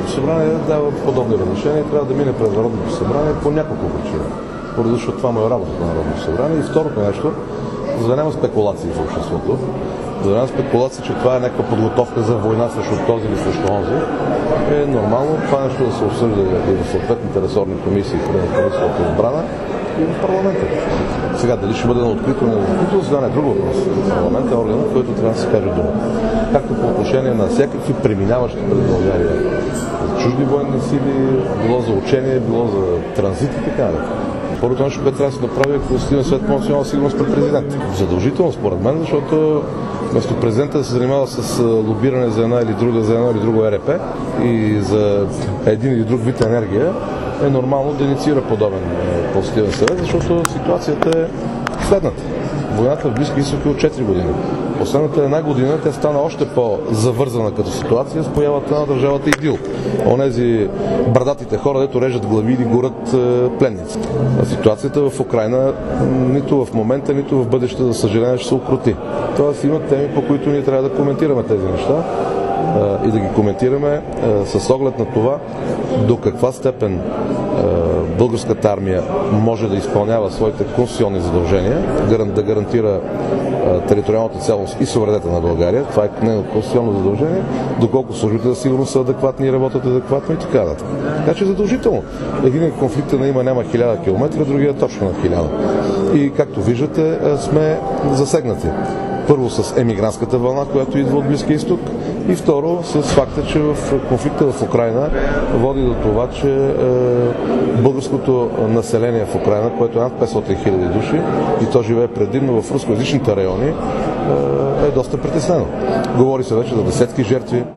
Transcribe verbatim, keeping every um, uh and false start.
Народното събрание дава подобни разрешения и трябва да мине през Народното събрание по няколко причини. Поради защото това му е работата на Народното събрание. И второто нещо, за да няма спекулации в обществото, за да няма спекулации, че това е някаква подготовка за война срещу този или срещу онзи, е нормално това нещо да се обсъжда и в съответните ресорни комисии, в комисията по отбрана и в парламента. Сега, дали ще бъде на открито или на открито, сега не е друг въпрос. Парламент е органът, в който трябва да се каже дума. Както по отношение на всякакви преминаващи през България чужди военни сили, било за учение, било за транзит и така нататък. Първото нещо, което трябва да се направи, е Конституционен съвет по национална сигурност пред президента. Задължително, според мен, защото вместо президента да се занимава с лобиране за една или друга, за едно или друго ЕРП и за един или друг вид енергия, е нормално да инициира подобен Конституционен съвет, защото ситуацията е следната. Войната в Близкия изток е от четири години. Последната една година тя стана още по-завързана като ситуация с появата на държавата ИДИЛ. Онези брадатите хора, дето режат глави или горят е, пленници. А ситуацията в Украйна нито в момента, нито в бъдеще, за съжаление, ще се укрути. Тоест има теми, по които ние трябва да коментираме тези неща е, и да ги коментираме е, с оглед на това до каква степен е, българската армия може да изпълнява своите конституционни задължения, да гарантира териториалната цялост и суверенитета на България. Това е нейно конституционно задължение, доколко службите за сигурност са адекватни и работят адекватно и така нататък. Така че задължително. Един конфликт на има няма хиляда километра, другия точно на хиляда. И както виждате, сме засегнати. Първо с емигрантската вълна, която идва от Близкия изток, и второ с факта, че в конфликта в Украйна води до това, че е, българското население в Украйна, което е над петстотин хиляди души и то живее предимно в рускоязичните райони, е, е доста притеснено. Говори се вече за десетки жертви.